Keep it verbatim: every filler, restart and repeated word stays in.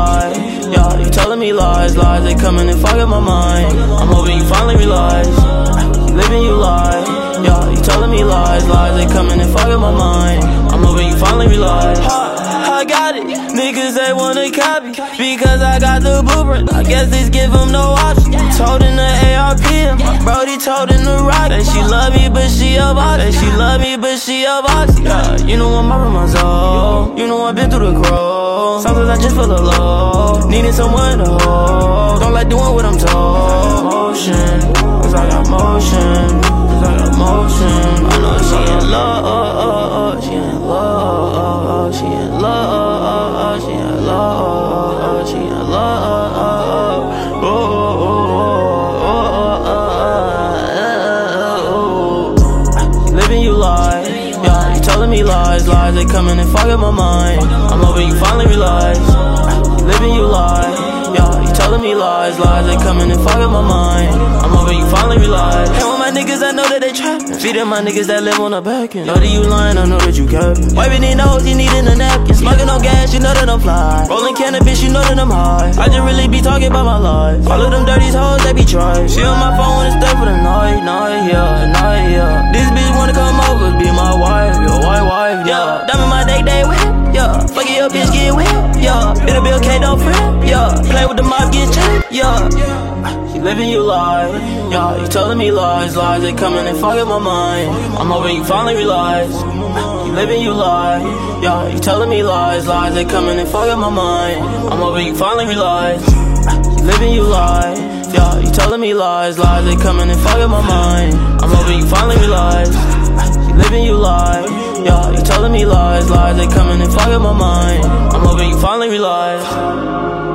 lie. Yeah, you telling me lies, lies, they coming and fucking my mind. I'm hoping you finally realize, living you lie. Yeah, you telling me lies, lies, they coming and fucking my mind. I'm hoping you finally realize. I got it, niggas they wanna copy because I got the blueprint. I guess this give them no option. Told in the A R P, and my brody told in the rock that she love me but she a boss. That she love me but she a boss. Yeah, you know I'm up in my zone. You know I've been through the crow. Sometimes I just feel alone, needing someone to hold. Don't like doing what I'm told. Motion, cause I got motion, cause I got motion. I know she in love, she in love, she in love, she in love, she in love. Oh, oh, oh, oh, oh. Living you lie, yeah, you telling me lies, lies, they coming and fucking my mind. I'm hoping you finally realize, living you lie, yeah, you telling me lies, lies, they coming and fucking my mind. I'm hoping you finally realize. Hey, with my niggas, I know that they trapping. Feeding my niggas that live on the back end. Know that you lying, I know that you capping. Wiping their nose, you needing a napkin. Smoking on gas, you know that I'm fly. Rolling cannabis, you know that I'm high. I just really be talking about my life. All of them dirty hoes, they be trying. She on my phone when it's stay for the night, night, yeah, night, yeah. This bitch wanna come over, be my wife, your white wife, yeah. Diamond my day, day with, yeah. Fucking your bitch, get wet, yeah. It'll be okay, don't fret, yeah. Play with the mob, get checked, yeah. She living you lie, yeah. You telling me lies, lies, they coming and fucking my mind. I'm hoping you finally realize, you living you lie, yeah. You telling me lies, lies, they coming and fucking my mind. I'm hoping you finally realize, you living you lie, yeah. You telling me lies, lies, they coming and fucking my mind. I'm hoping you finally realize, you living you lie, yeah. You telling me lies, lies, they coming and fucking my mind. I'm hoping you finally realize.